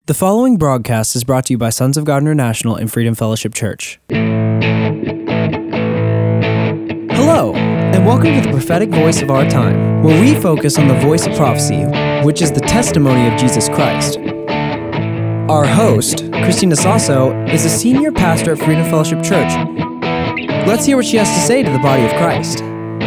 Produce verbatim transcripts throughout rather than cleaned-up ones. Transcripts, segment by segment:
The following broadcast is brought to you by Sons of God International and Freedom Fellowship Church. Hello, and welcome to the prophetic voice of our time, where we focus on the voice of prophecy, which is the testimony of Jesus Christ. Our host, Christina Sasso, is a senior pastor at Freedom Fellowship Church. Let's hear what she has to say to the body of Christ.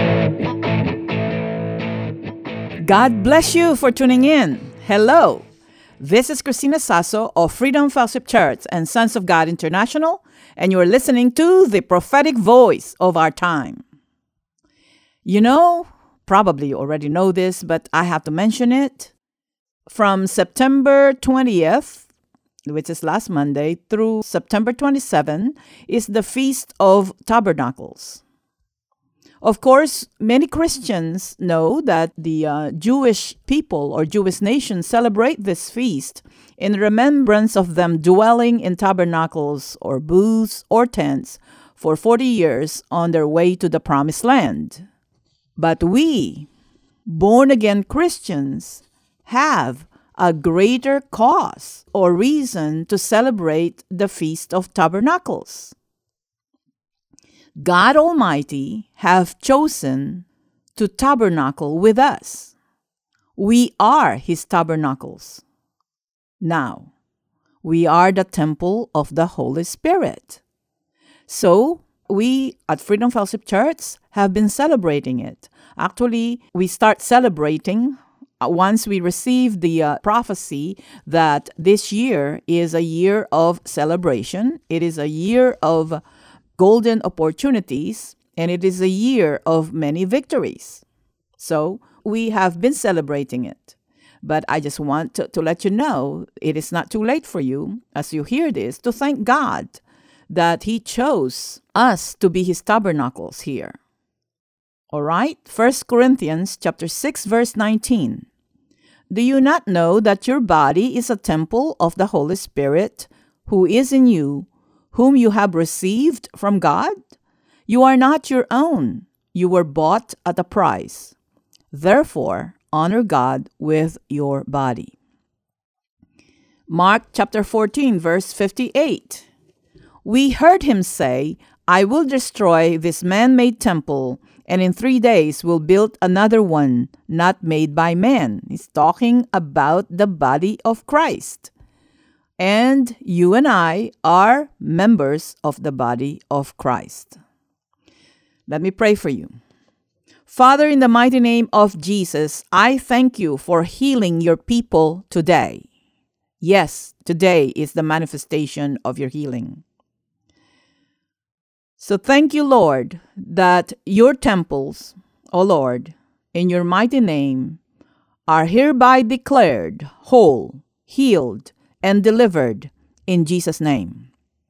God bless you for tuning in. Hello. This is Christina Sasso of Freedom Fellowship Church and Sons of God International, and you are listening to the prophetic voice of our time. You know, probably you already know this, but I have to mention it. From September twentieth, which is last Monday, through September twenty-seventh, is the Feast of Tabernacles. Of course, many Christians know that the uh, Jewish people or Jewish nation celebrate this feast in remembrance of them dwelling in tabernacles or booths or tents for forty years on their way to the promised land. But we, born-again Christians, have a greater cause or reason to celebrate the Feast of Tabernacles. God Almighty have chosen to tabernacle with us. We are His tabernacles. Now, we are the temple of the Holy Spirit. So, we at Freedom Fellowship Church have been celebrating it. Actually, we start celebrating once we receive the uh, prophecy that this year is a year of celebration. It is a year of golden opportunities, and it is a year of many victories. So we have been celebrating it. But I just want to, to let you know, it is not too late for you, as you hear this, to thank God that He chose us to be His tabernacles here. All right? First Corinthians chapter six, verse nineteen. Do you not know that your body is a temple of the Holy Spirit who is in you, whom you have received from God? You are not your own. You were bought at a price. Therefore, honor God with your body. Mark chapter fourteen, verse fifty-eight. We heard Him say, I will destroy this man-made temple, and in three days will build another one, not made by man. He's talking about the body of Christ. And you and I are members of the body of Christ. Let me pray for you. Father, in the mighty name of Jesus, I thank you for healing your people today. Yes, today is the manifestation of your healing. So thank you, Lord, that your temples, O Lord, in your mighty name, are hereby declared whole, healed, and delivered in Jesus' name.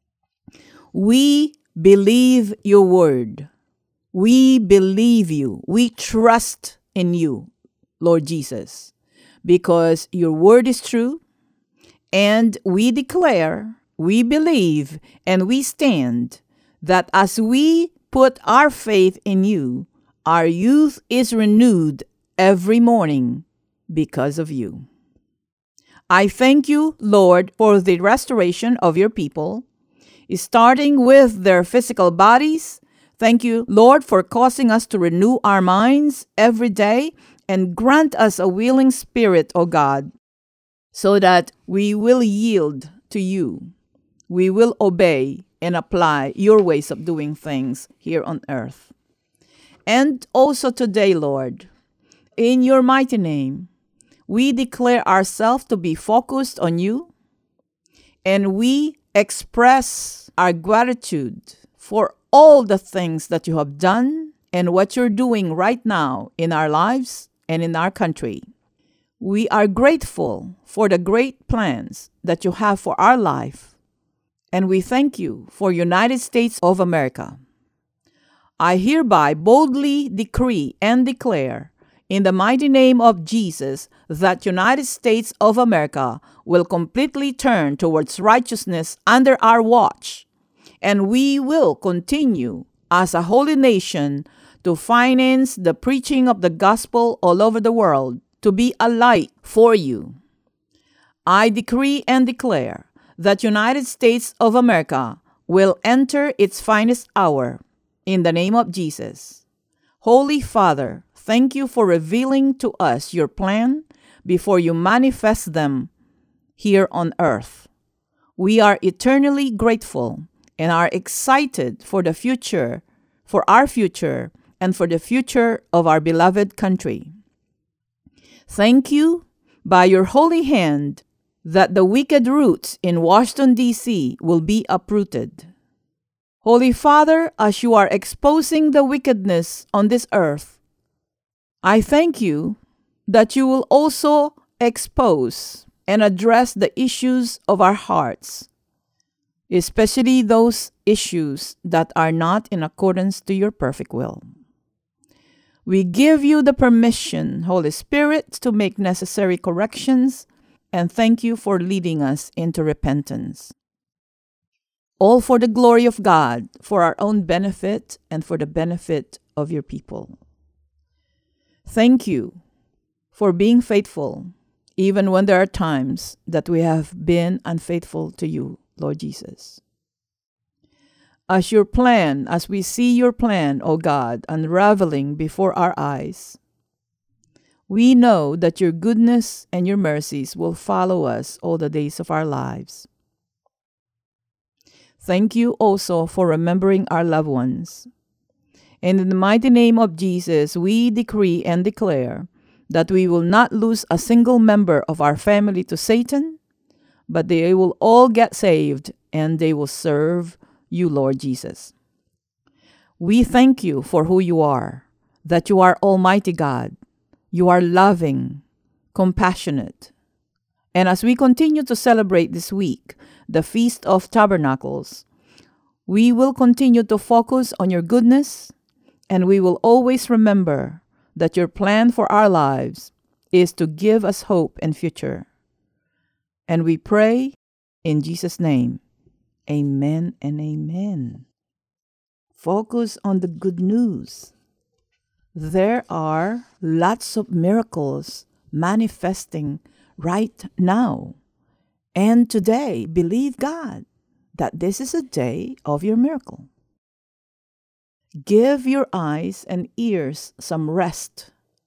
We believe your word. We believe you. We trust in you, Lord Jesus, because your word is true, and we declare, we believe, and we stand that as we put our faith in you, our youth is renewed every morning because of you. I thank you, Lord, for the restoration of your people, starting with their physical bodies. Thank you, Lord, for causing us to renew our minds every day and grant us a willing spirit, O God, so that we will yield to you. We will obey and apply your ways of doing things here on earth. And also today, Lord, in your mighty name, we declare ourselves to be focused on you, and we express our gratitude for all the things that you have done and what you're doing right now in our lives and in our country. We are grateful for the great plans that you have for our life, and we thank you for United States of America. I hereby boldly decree and declare in the mighty name of Jesus that United States of America will completely turn towards righteousness under our watch, and we will continue as a holy nation to finance the preaching of the gospel all over the world, to be a light for you. I decree and declare that United States of America will enter its finest hour in the name of Jesus. Holy Father, thank you for revealing to us your plan before you manifest them here on earth. We are eternally grateful and are excited for the future, for our future, and for the future of our beloved country. Thank you, by your holy hand, that the wicked roots in Washington, D C will be uprooted. Holy Father, as you are exposing the wickedness on this earth, I thank you that you will also expose and address the issues of our hearts, especially those issues that are not in accordance to your perfect will. We give you the permission, Holy Spirit, to make necessary corrections, and thank you for leading us into repentance. All for the glory of God, for our own benefit, and for the benefit of your people. Thank you for being faithful, even when there are times that we have been unfaithful to you, Lord Jesus. As your plan, as we see your plan, O God, unraveling before our eyes, we know that your goodness and your mercies will follow us all the days of our lives. Thank you also for remembering our loved ones. And in the mighty name of Jesus, we decree and declare that we will not lose a single member of our family to Satan, but they will all get saved and they will serve you, Lord Jesus. We thank you for who you are, that you are Almighty God. You are loving, compassionate. And as we continue to celebrate this week, the Feast of Tabernacles, we will continue to focus on your goodness, and we will always remember that your plan for our lives is to give us hope and future. And we pray in Jesus' name, amen and amen. Focus on the good news. There are lots of miracles manifesting right now. And today, believe God that this is a day of your miracle. Give your eyes and ears some rest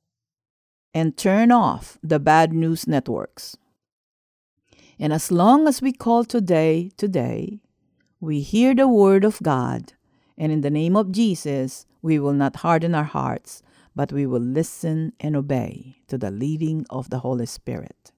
and turn off the bad news networks. And as long as we call today, today, we hear the word of God, and in the name of Jesus, we will not harden our hearts, but we will listen and obey to the leading of the Holy Spirit.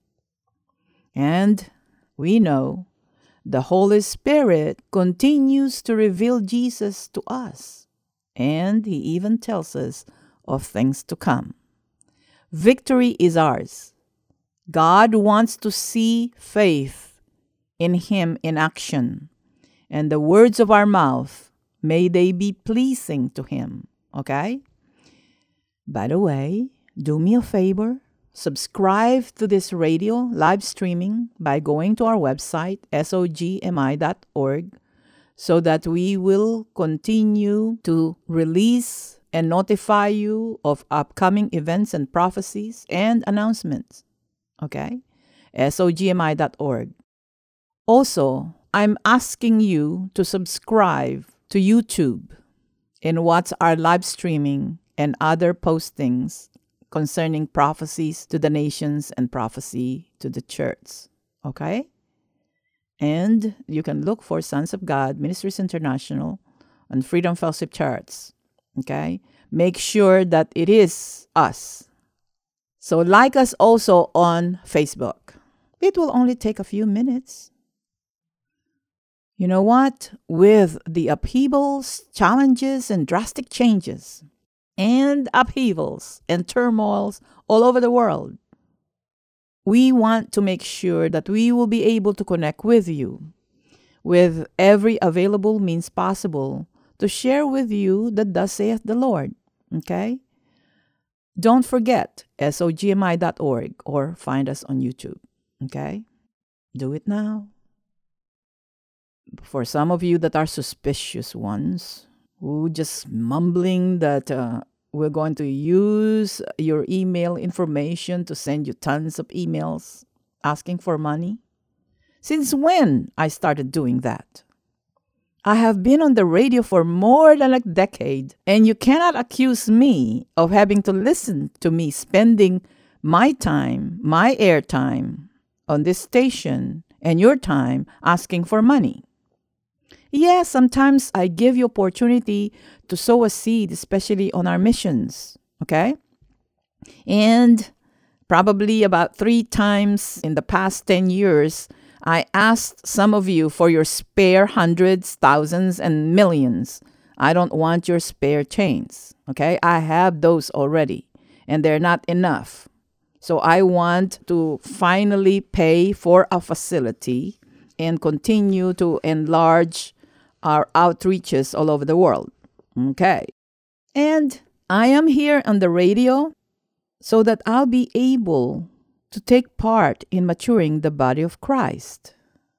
And we know the Holy Spirit continues to reveal Jesus to us, and He even tells us of things to come. Victory is ours. God wants to see faith in Him in action, and the words of our mouth, may they be pleasing to Him. Okay? By the way, do me a favor. Subscribe to this radio live streaming by going to our website, S O G M I dot org, so that we will continue to release and notify you of upcoming events and prophecies and announcements. Okay? S O G M I dot org. Also, I'm asking you to subscribe to YouTube and watch our live streaming and other postings concerning prophecies to the nations and prophecy to the church. Okay? And you can look for Sons of God Ministries International and Freedom Fellowship Church. Okay? Make sure that it is us. So like us also on Facebook. It will only take a few minutes. You know what? With the upheavals, challenges, and drastic changes, and upheavals and turmoils all over the world, we want to make sure that we will be able to connect with you with every available means possible to share with you that thus saith the Lord. Okay? Don't forget S O G M I dot org or find us on YouTube. Okay? Do it now. For some of you that are suspicious ones, who just mumbling that uh, we're going to use your email information to send you tons of emails. asking for money? Since when I started doing that? I have been on the radio for more than a decade, and you cannot accuse me of having to listen to me spending my time, my airtime on this station and your time asking for money. Yes, sometimes I give you opportunity to sow a seed, especially on our missions, okay? And probably about three times in the past ten years, I asked some of you for your spare hundreds, thousands, and millions. I don't want your spare chains, okay? I have those already, and they're not enough. So I want to finally pay for a facility and continue to enlarge our outreaches all over the world, okay? And I am here on the radio so that I'll be able to take part in maturing the body of Christ.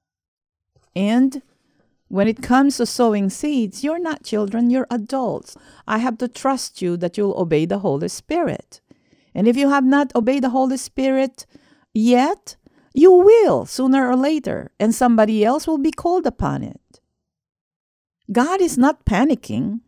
And when it comes to sowing seeds, you're not children, you're adults. I have to trust you that you'll obey the Holy Spirit. And if you have not obeyed the Holy Spirit yet, you will sooner or later, and somebody else will be called upon it. God is not panicking,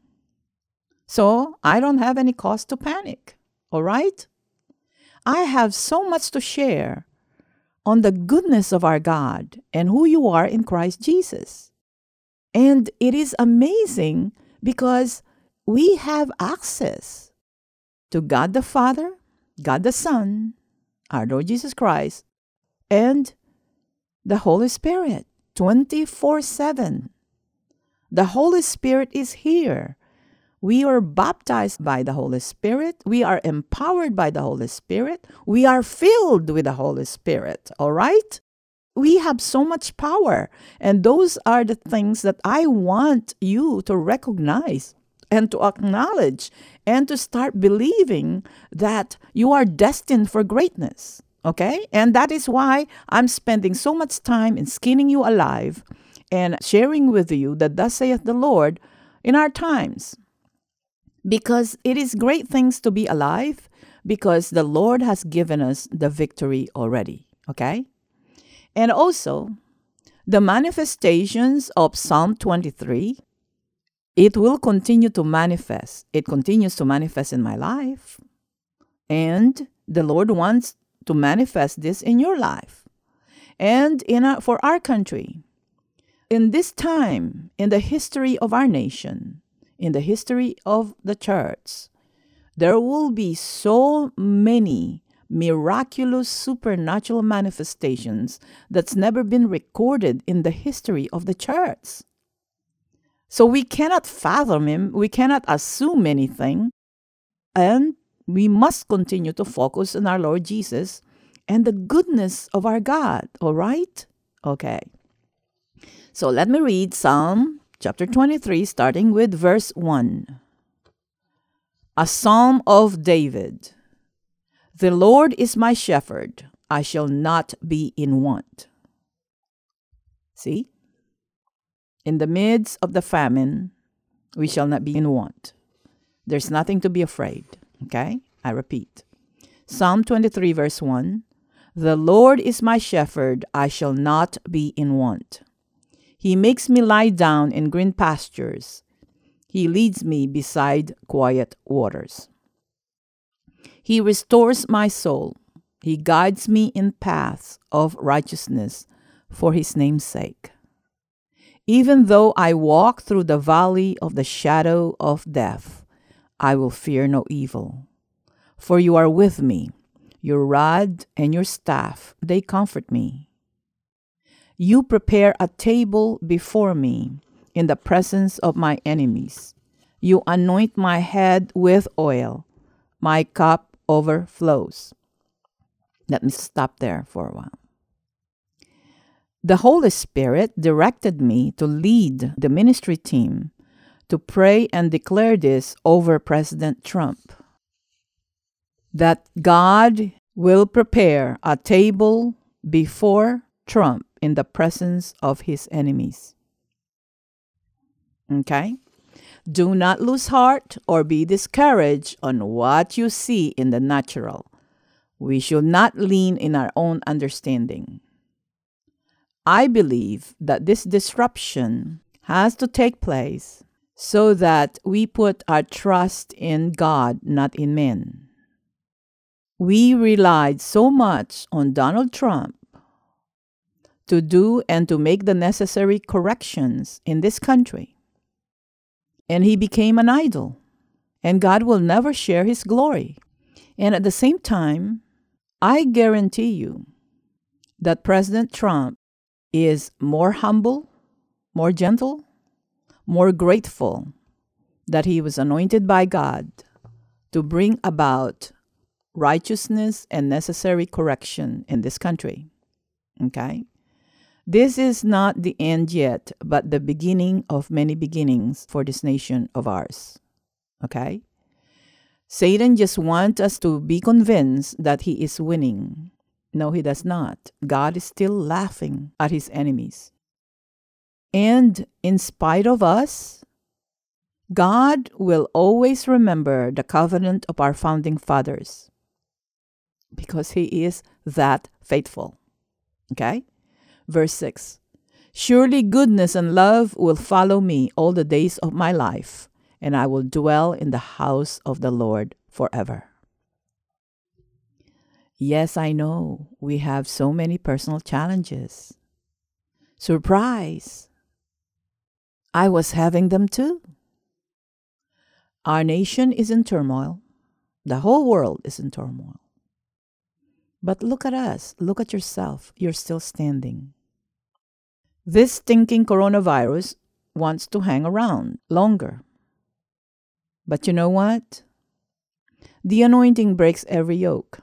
so I don't have any cause to panic, all right? I have so much to share on the goodness of our God and who you are in Christ Jesus. And it is amazing because we have access to God the Father, God the Son, our Lord Jesus Christ, and the Holy Spirit twenty-four seven. The Holy Spirit is here. We are baptized by the Holy Spirit. We are empowered by the Holy Spirit. We are filled with the Holy Spirit, all right? We have so much power. And those are the things that I want you to recognize and to acknowledge and to start believing that you are destined for greatness, okay? And that is why I'm spending so much time in skinning you alive and sharing with you that thus saith the Lord in our times. Because it is great things to be alive, because the Lord has given us the victory already, okay? And also, the manifestations of Psalm twenty-three, it will continue to manifest. It continues to manifest in my life. And the Lord wants to manifest this in your life and in our, for our country. In this time, in the history of our nation, in the history of the church, there will be so many miraculous supernatural manifestations that's never been recorded in the history of the church. So we cannot fathom him, we cannot assume anything, and we must continue to focus on our Lord Jesus and the goodness of our God, all right? Okay. So let me read Psalm chapter twenty-three, starting with verse one. A psalm of David. The Lord is my shepherd, I shall not be in want. See? In the midst of the famine, we shall not be in want. There's nothing to be afraid, okay? I repeat. Psalm twenty-three, verse one. The Lord is my shepherd, I shall not be in want. He makes me lie down in green pastures. He leads me beside quiet waters. He restores my soul. He guides me in paths of righteousness for his name's sake. Even though I walk through the valley of the shadow of death, I will fear no evil. For you are with me. Your rod and your staff, they comfort me. You prepare a table before me in the presence of my enemies. You anoint my head with oil. My cup overflows. Let me stop there for a while. The Holy Spirit directed me to lead the ministry team to pray and declare this over President Trump. That God will prepare a table before Trump in the presence of his enemies. Okay? Do not lose heart or be discouraged on what you see in the natural. We should not lean in our own understanding. I believe that this disruption has to take place so that we put our trust in God, not in men. We relied so much on Donald Trump to do and to make the necessary corrections in this country. And he became an idol. And God will never share his glory. And at the same time, I guarantee you that President Trump is more humble, more gentle, more grateful that he was anointed by God to bring about righteousness and necessary correction in this country. Okay? This is not the end yet, but the beginning of many beginnings for this nation of ours. Okay? Satan just wants us to be convinced that he is winning. No, he does not. God is still laughing at his enemies. And in spite of us, God will always remember the covenant of our founding fathers because he is that faithful. Okay? Verse six. Surely goodness and love will follow me all the days of my life, and I will dwell in the house of the Lord forever. Yes, I know we have so many personal challenges. Surprise! I was having them too. Our nation is in turmoil. The whole world is in turmoil. But look at us. Look at yourself. You're still standing. This stinking coronavirus wants to hang around longer. But you know what? The anointing breaks every yoke.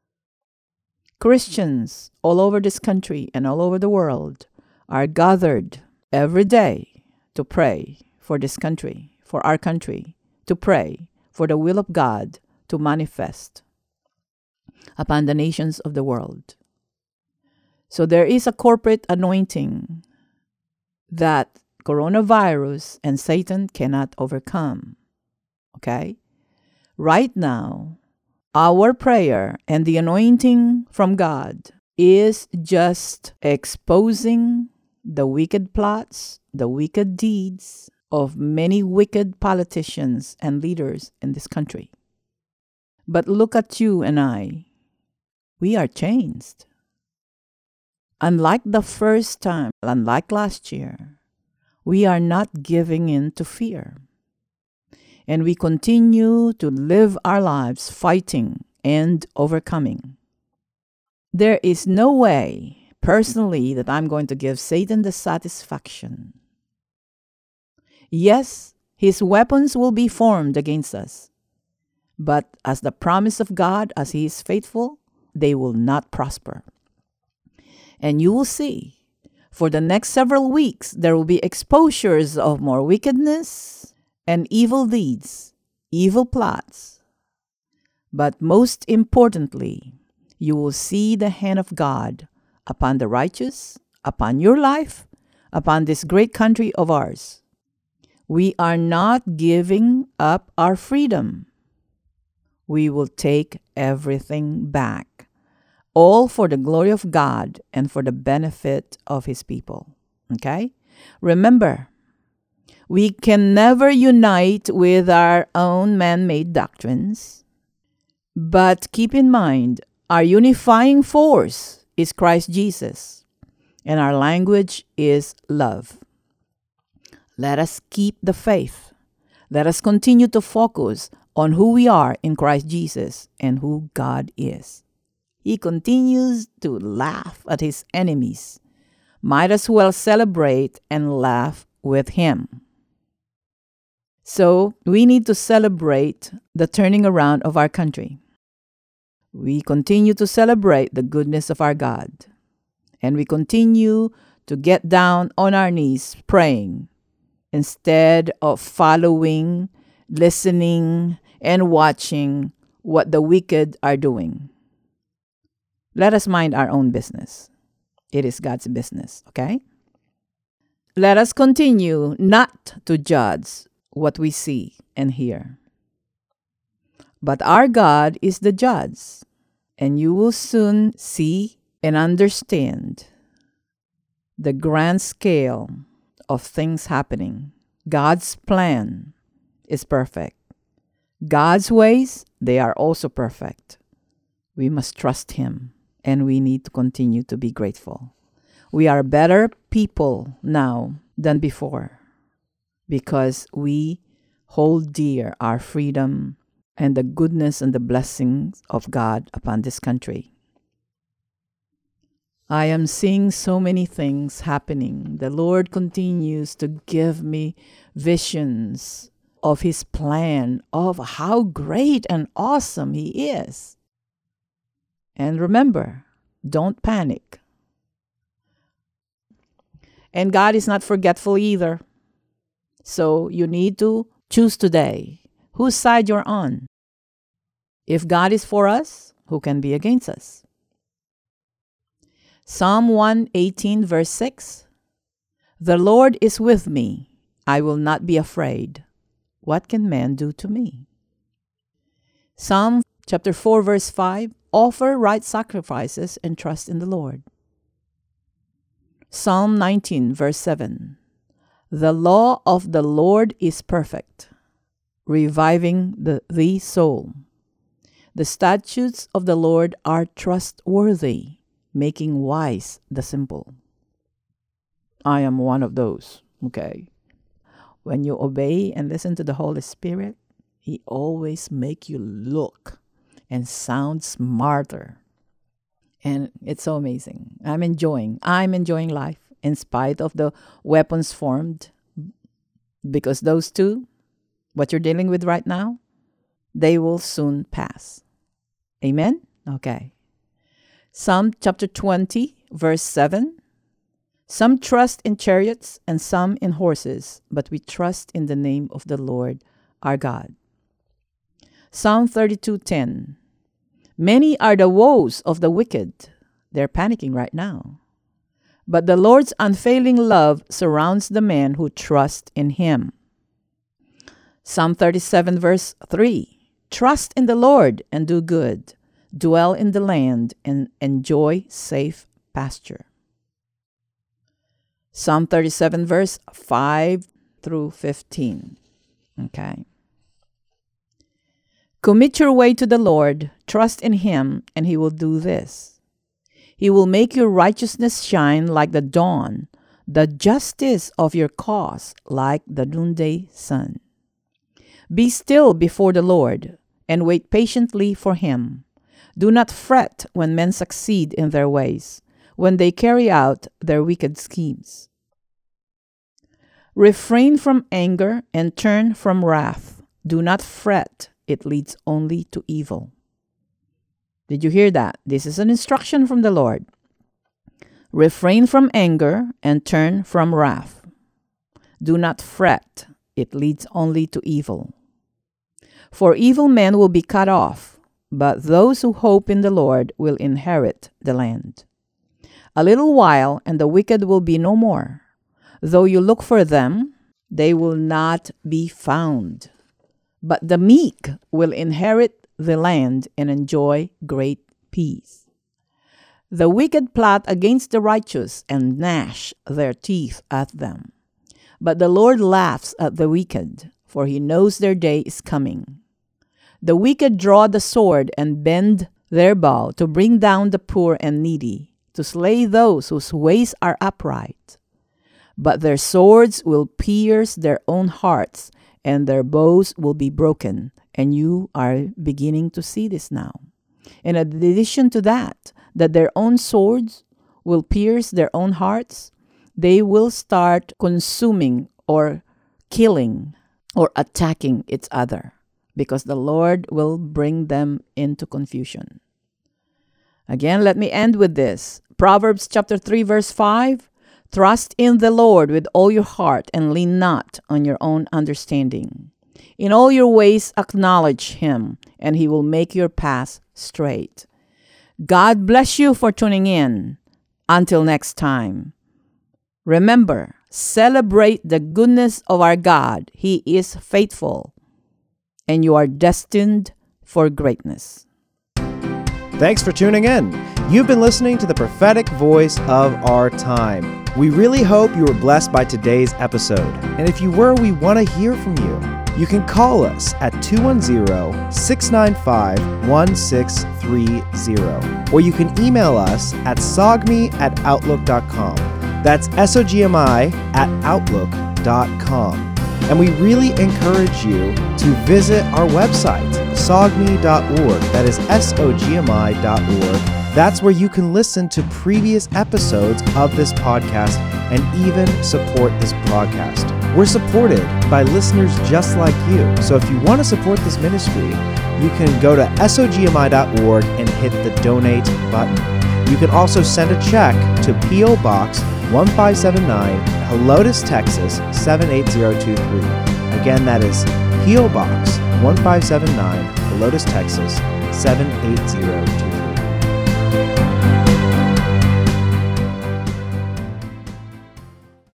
Christians all over this country and all over the world are gathered every day to pray for this country, for our country, to pray for the will of God to manifest upon the nations of the world. So there is a corporate anointing that coronavirus and Satan cannot overcome. Okay? Right now, our prayer and the anointing from God is just exposing the wicked plots, the wicked deeds of many wicked politicians and leaders in this country. But look at you and I. We are changed. Unlike the first time, unlike last year, we are not giving in to fear. And we continue to live our lives fighting and overcoming. There is no way, personally, that I'm going to give Satan the satisfaction. Yes, his weapons will be formed against us. But as the promise of God, as he is faithful, they will not prosper. And you will see, for the next several weeks, there will be exposures of more wickedness and evil deeds, evil plots. But most importantly, you will see the hand of God upon the righteous, upon your life, upon this great country of ours. We are not giving up our freedom. We will take everything back, all for the glory of God and for the benefit of his people. Okay? Remember, we can never unite with our own man-made doctrines. But keep in mind, our unifying force is Christ Jesus, and our language is love. Let us keep the faith. Let us continue to focus on who we are in Christ Jesus and who God is. He continues to laugh at his enemies. Might as well celebrate and laugh with him. So we need to celebrate the turning around of our country. We continue to celebrate the goodness of our God. And we continue to get down on our knees praying instead of following, listening, and watching what the wicked are doing. Let us mind our own business. It is God's business, okay? Let us continue not to judge what we see and hear. But our God is the judge, And you will soon see and understand the grand scale of things happening. God's plan is perfect. God's ways, they are also perfect. We must trust Him, and we need to continue to be grateful. We are better people now than before because we hold dear our freedom and the goodness and the blessings of God upon this country. I am seeing so many things happening. The Lord continues to give me visions of His plan, of how great and awesome He is. And remember, don't panic. And God is not forgetful either. So you need to choose today whose side you're on. If God is for us, who can be against us? Psalm one eighteen verse six. The Lord is with me. I will not be afraid. What can man do to me? Psalm chapter four verse five. Offer right sacrifices and trust in the Lord. Psalm nineteen verse seven. The law of the Lord is perfect, reviving the thee soul. The statutes of the Lord are trustworthy, making wise the simple. I am one of those, okay? When you obey and listen to the Holy Spirit, He always make you look and sound smarter. And it's so amazing. I'm enjoying. I'm enjoying life in spite of the weapons formed. Because those two, what you're dealing with right now, they will soon pass. Amen? Okay. Psalm chapter twenty, verse seven. Some trust in chariots and some in horses, but we trust in the name of the Lord our God. Psalm thirty-two ten. Many are the woes of the wicked. They're panicking right now. But the Lord's unfailing love surrounds the man who trusts in Him. Psalm thirty-seven verse three. Trust in the Lord and do good. Dwell in the land and enjoy safe pasture. Psalm thirty-seven verse five through fifteen. Okay. Commit your way to the Lord, trust in Him, and He will do this. He will make your righteousness shine like the dawn, the justice of your cause like the noonday sun. Be still before the Lord, and wait patiently for Him. Do not fret when men succeed in their ways, when they carry out their wicked schemes. Refrain from anger and turn from wrath. Do not fret. It leads only to evil. Did you hear that? This is an instruction from the Lord. Refrain from anger and turn from wrath. Do not fret. It leads only to evil. For evil men will be cut off, but those who hope in the Lord will inherit the land. A little while, and the wicked will be no more. Though you look for them, they will not be found. But the meek will inherit the land and enjoy great peace. The wicked plot against the righteous and gnash their teeth at them. But the Lord laughs at the wicked, for He knows their day is coming. The wicked draw the sword and bend their bow to bring down the poor and needy, to slay those whose ways are upright. But their swords will pierce their own hearts, and their bows will be broken. And you are beginning to see this now. In addition to that, that their own swords will pierce their own hearts, they will start consuming or killing or attacking each other, because the Lord will bring them into confusion. Again, let me end with this. Proverbs chapter three, verse five. Trust in the Lord with all your heart and lean not on your own understanding. In all your ways acknowledge Him, and He will make your paths straight. God bless you for tuning in. Until next time. Remember, celebrate the goodness of our God. He is faithful, and you are destined for greatness. Thanks for tuning in. You've been listening to the prophetic voice of our time. We really hope you were blessed by today's episode. And if you were, we want to hear from you. You can call us at two one zero, six nine five, one six three zero. Or you can email us at sogmi at outlook dot com. That's S O G M I at outlook dot com. And we really encourage you to visit our website, sogmi dot org. That is S O G M I dot org. That's where you can listen to previous episodes of this podcast and even support this broadcast. We're supported by listeners just like you. So if you want to support this ministry, you can go to S O G M I dot org and hit the donate button. You can also send a check to P O Box one five seven nine, Helotes, Texas seven eight zero two three. Again, that is P O Box one five seven nine, Helotes, Texas seven eight zero two three.